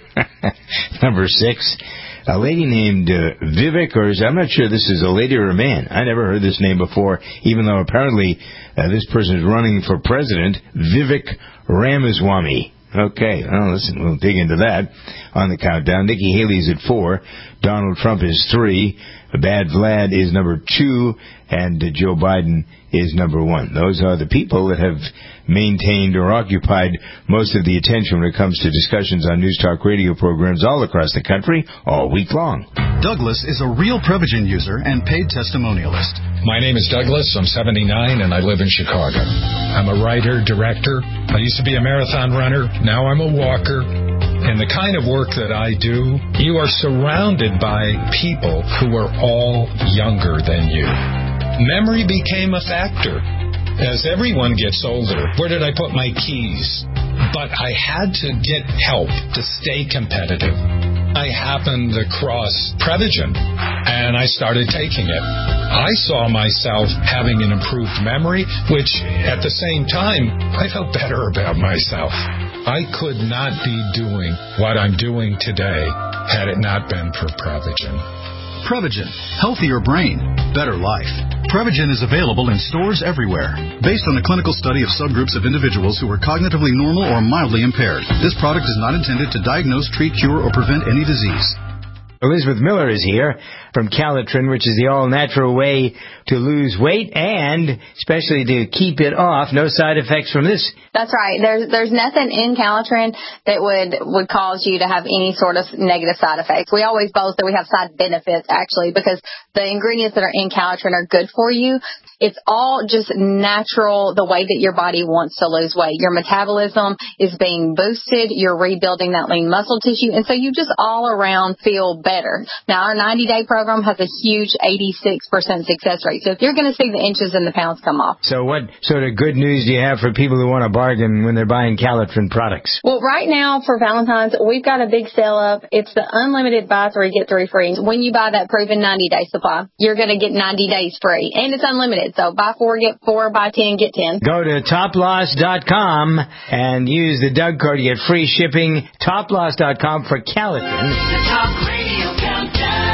number six. A lady named uh, Vivek, or is, I'm not sure this is a lady or a man. I never heard this name before, even though apparently uh, this person is running for president. Vivek Ramaswamy. Okay, well, listen, we'll dig into that on the countdown. Nikki Haley's at four. Donald Trump is three. Bad Vlad is number two. And uh, Joe Biden is number one. Those are the people that have maintained or occupied most of the attention when it comes to discussions on News Talk radio programs all across the country all week long. Douglas is a real Prevagen user and paid testimonialist. My name is Douglas. I'm seventy-nine and I live in Chicago. I'm a writer, director. I used to be a marathon runner. Now I'm a walker. And the kind of work that I do, you are surrounded by people who are all younger than you. Memory became a factor. As everyone gets older, where did I put my keys? But I had to get help to stay competitive. I happened across Prevagen, and I started taking it. I saw myself having an improved memory, which at the same time, I felt better about myself. I could not be doing what I'm doing today had it not been for Prevagen. Prevagen. Healthier brain. Better life. Prevagen is available in stores everywhere. Based on a clinical study of subgroups of individuals who were cognitively normal or mildly impaired, this product is not intended to diagnose, treat, cure, or prevent any disease. Elizabeth Miller is here from Calitrin, which is the all-natural way to lose weight and especially to keep it off. No side effects from this. That's right. There's there's nothing in Calitrin that would, would cause you to have any sort of negative side effects. We always boast that we have side benefits, actually, because the ingredients that are in Calitrin are good for you. It's all just natural, the way that your body wants to lose weight. Your metabolism is being boosted. You're rebuilding that lean muscle tissue. And so you just all around feel better. Now, our ninety-day program has a huge eighty-six percent success rate. So if you're going to see the inches and the pounds come off. So what sort of good news do you have for people who want to bargain when they're buying Calitrin products? Well, right now for Valentine's, we've got a big sale up. It's the unlimited buy three, get three free. When you buy that proven ninety-day supply, you're going to get ninety days free. And it's unlimited. So buy four, get four, buy ten, get ten. Go to top loss dot com and use the Doug code to get free shipping. top loss dot com for Calitrin. The Talk Radio Countdown.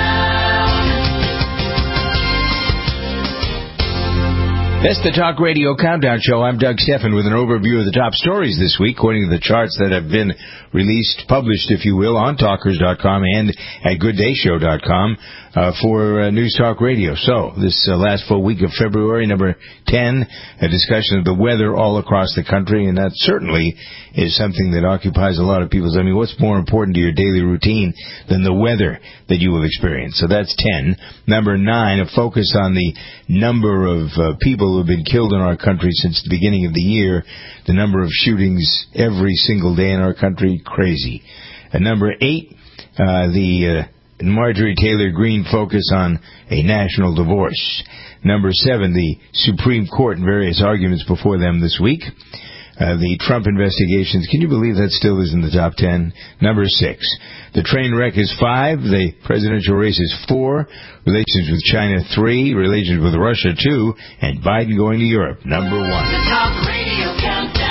That's the Talk Radio Countdown Show. I'm Doug Stephan with an overview of the top stories this week, according to the charts that have been released, published, if you will, on talkers dot com and at good day show dot com uh, for uh, News Talk Radio. So, this uh, last full week of February, number ten, a discussion of the weather all across the country, and that certainly is something that occupies a lot of people's... I mean, what's more important to your daily routine than the weather that you will experience? So that's ten. Number nine, a focus on the number of uh, people who have been killed in our country since the beginning of the year. The number of shootings every single day in our country, crazy. And number eight, Uh, the uh, Marjorie Taylor Greene focus on a national divorce. Number seven, the Supreme Court and various arguments before them this week. Uh, the Trump investigations. Can you believe that still is in the top ten? Number six. The train wreck is five. The presidential race is four. Relations with China, three. Relations with Russia, two. And Biden going to Europe, number one. The Talk Radio Countdown.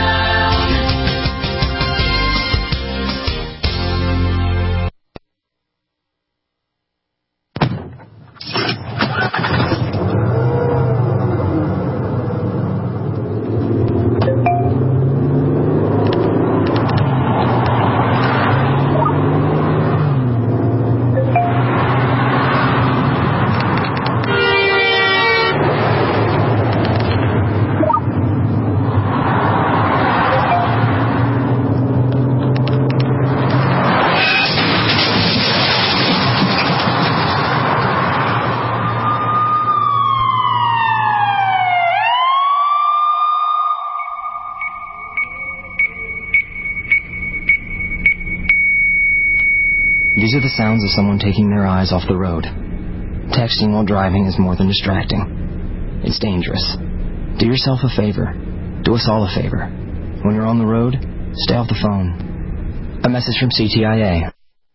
These are the sounds of someone taking their eyes off the road. Texting while driving is more than distracting. It's dangerous. Do yourself a favor. Do us all a favor. When you're on the road, stay off the phone. A message from C T I A.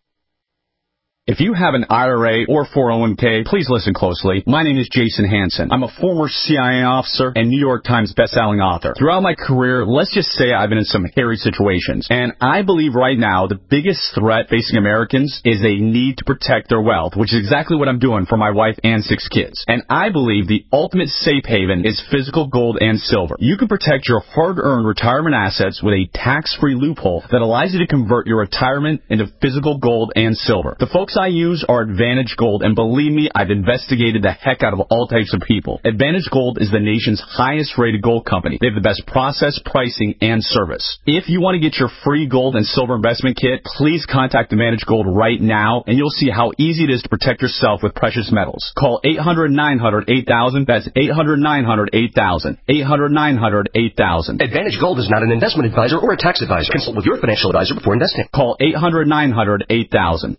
If you have an I R A or four oh one k, please listen closely. My name is Jason Hansen. I'm a former C I A officer and New York Times bestselling author. Throughout my career, let's just say I've been in some hairy situations. And I believe right now the biggest threat facing Americans is they need to protect their wealth, which is exactly what I'm doing for my wife and six kids. And I believe the ultimate safe haven is physical gold and silver. You can protect your hard-earned retirement assets with a tax-free loophole that allows you to convert your retirement into physical gold and silver. The folks I use are Advantage Gold, and believe me, I've investigated the heck out of all types of people. Advantage Gold is the nation's highest-rated gold company. They have the best process, pricing, and service. If you want to get your free gold and silver investment kit, please contact Advantage Gold right now, and you'll see how easy it is to protect yourself with precious metals. Call eight hundred, nine hundred, eight thousand. That's eight hundred, nine hundred, eight thousand. eight hundred, nine hundred, eight thousand. Advantage Gold is not an investment advisor or a tax advisor. Consult with your financial advisor before investing. Call eight hundred, nine hundred, eight thousand.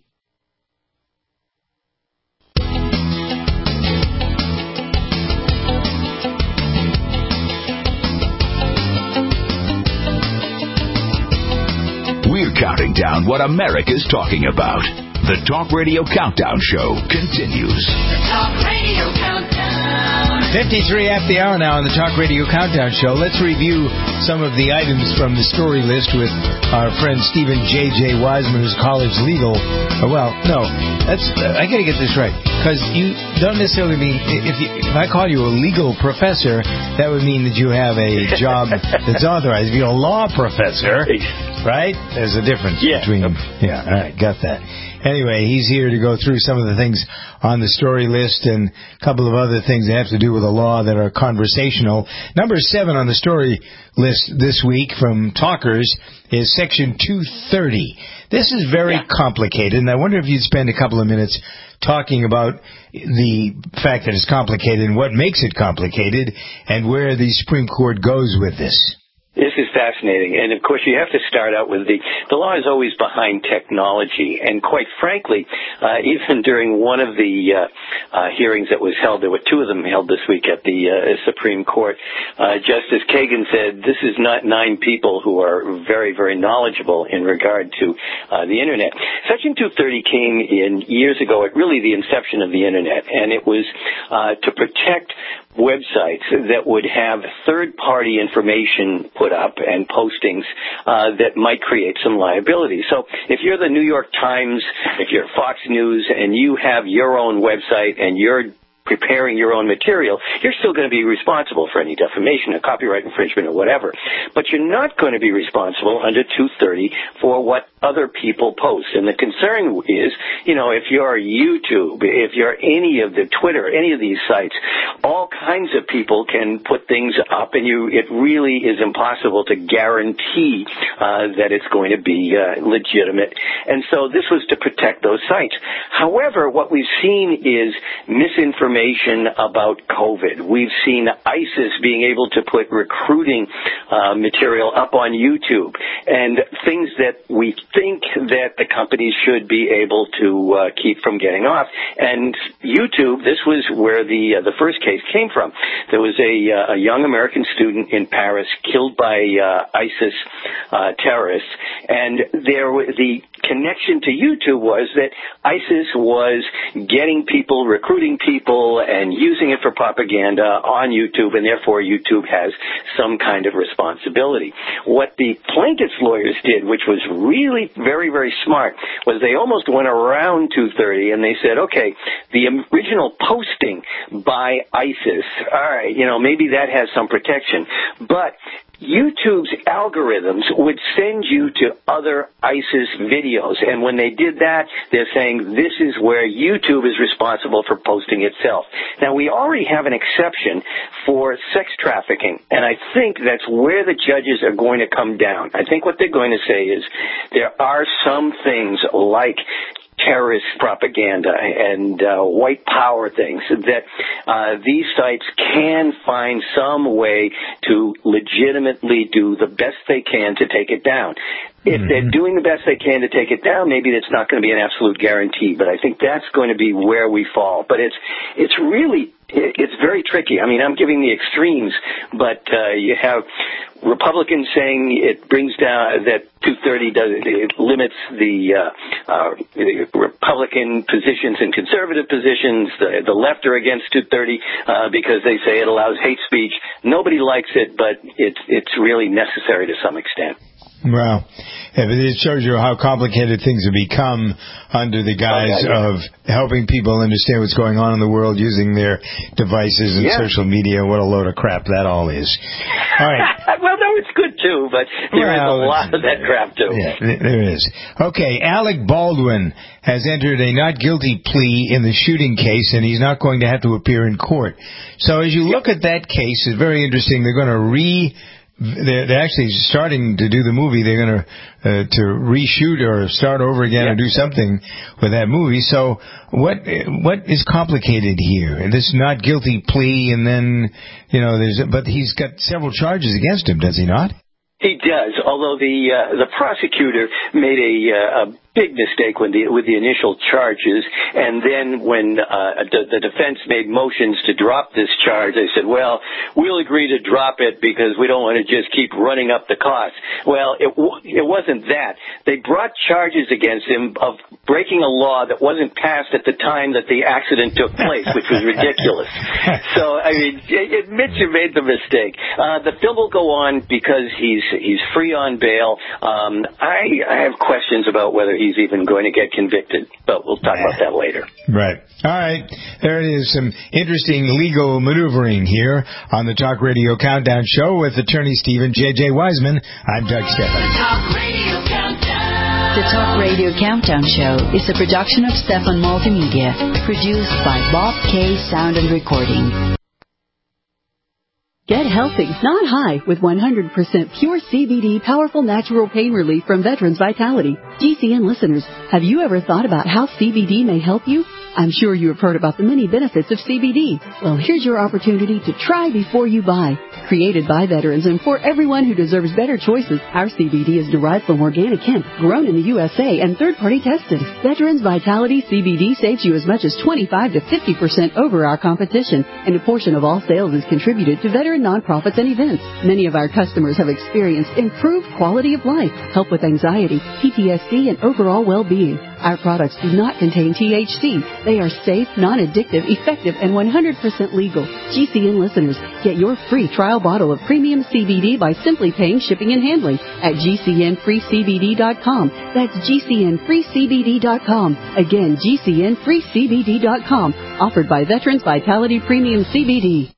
We're counting down what America's talking about. The Talk Radio Countdown Show continues. The Talk Radio Countdown. fifty-three after the hour now on the Talk Radio Countdown Show. Let's review some of the items from the story list with our friend Stephen J J. Wiseman, who's college legal. Oh, well, no, that's uh, I got to get this right, because you don't necessarily mean if you, if I call you a legal professor, that would mean that you have a job that's authorized. If you're a law professor, right? There's a difference yeah. between yeah. All right, got that. Anyway, he's here to go through some of the things on the story list and a couple of other things that have to do with the law that are conversational. Number seven on the story list this week from Talkers is Section two thirty. This is very yeah. complicated, and I wonder if you'd spend a couple of minutes talking about the fact that it's complicated and what makes it complicated and where the Supreme Court goes with this. This is fascinating. And, of course, you have to start out with the, the law is always behind technology. And quite frankly, uh, even during one of the uh, uh, hearings that was held, there were two of them held this week at the uh, Supreme Court, uh, Justice Kagan said this is not nine people who are very, very knowledgeable in regard to uh, the Internet. Section two thirty came in years ago at really the inception of the Internet, and it was uh, to protect websites that would have third-party information put up and postings uh, that might create some liability. So if you're the New York Times, if you're Fox News, and you have your own website and you're preparing your own material, you're still going to be responsible for any defamation or copyright infringement or whatever. But you're not going to be responsible under two thirty for what other people post. And the concern is, you know, if you're YouTube, if you're any of the Twitter, any of these sites, all kinds of people can put things up, and you, it really is impossible to guarantee uh, that it's going to be uh, legitimate. And so this was to protect those sites. However, what we've seen is misinformation information about COVID. We've seen ISIS being able to put recruiting uh, material up on YouTube and things that we think that the companies should be able to uh, keep from getting off. And YouTube, this was where the uh, the first case came from. There was a, uh, a young American student in Paris killed by uh, ISIS uh, terrorists, and there the connection to YouTube was that ISIS was getting people, recruiting people, and using it for propaganda on YouTube, and therefore YouTube has some kind of responsibility. What the plaintiff's lawyers did, which was really very, very smart, was they almost went around two thirty and they said, okay, the original posting by ISIS, all right, you know, maybe that has some protection, but YouTube's algorithms would send you to other ISIS videos, and when they did that, they're saying this is where YouTube is responsible for posting itself. Now, we already have an exception for sex trafficking, and I think that's where the judges are going to come down. I think what they're going to say is there are some things like terrorist propaganda and uh, white power things that uh, these sites can find some way to legitimately do the best they can to take it down. If they're doing the best they can to take it down, maybe it's not going to be an absolute guarantee, but I think that's going to be where we fall. But it's it's really, it's very tricky. I mean, I'm giving the extremes, but uh, you have Republicans saying it brings down, that two thirty does, it limits the, uh, uh, the Republican positions and conservative positions. The, the left are against two thirty uh, because they say it allows hate speech. Nobody likes it, but it's it's really necessary to some extent. Wow. Yeah, but it shows you how complicated things have become under the guise oh, yeah, yeah. of helping people understand what's going on in the world using their devices and yeah. social media. What a load of crap that all is. All right. Well, no, it's good, too, but there well, is a lot of that crap, too. Yeah, there is. Okay, Alec Baldwin has entered a not guilty plea in the shooting case, and he's not going to have to appear in court. So as you look at that case, it's very interesting. They're going to re... They're, they're actually starting to do the movie. They're going to uh, to reshoot or start over again yeah. or do something with that movie. So what what is complicated here? This not guilty plea, and then you know, there's but he's got several charges against him, does he not? He does, although the uh, the prosecutor made a, uh, a big mistake with the with the initial charges, and then when uh, the, the defense made motions to drop this charge, they said, "Well, we'll agree to drop it because we don't want to just keep running up the costs." Well, it it wasn't that. They brought charges against him of breaking a law that wasn't passed at the time that the accident took place, which was ridiculous. So, I mean, admit you made the mistake. Uh, the film will go on because he's he's free on bail. Um, I I have questions about whether he he's even going to get convicted, but we'll talk about that later. Right. All right. There it is. Some interesting legal maneuvering here on the Talk Radio Countdown Show with attorney Stephen J J. Wiseman. I'm Doug Stephan. The Talk Radio Countdown. The Talk Radio Countdown Show is a production of Stephan Multimedia, produced by Bob K. Sound and Recording. Get healthy, not high, with one hundred percent pure C B D powerful natural pain relief from Veterans Vitality. G C N listeners, have you ever thought about how C B D may help you? I'm sure you have heard about the many benefits of C B D. Well, here's your opportunity to try before you buy. Created by veterans and for everyone who deserves better choices, our C B D is derived from organic hemp, grown in the U S A, and third-party tested. Veterans Vitality C B D saves you as much as twenty-five to fifty percent over our competition, and a portion of all sales is contributed to veteran nonprofits and events. Many of our customers have experienced improved quality of life, help with anxiety, P T S D, and overall well-being. Our products do not contain T H C. They are safe, non-addictive, effective, and one hundred percent legal. G C N listeners, get your free trial bottle of premium C B D by simply paying shipping and handling at G C N free C B D dot com. That's G C N free C B D dot com. Again, G C N free C B D dot com. Offered by Veterans Vitality Premium C B D.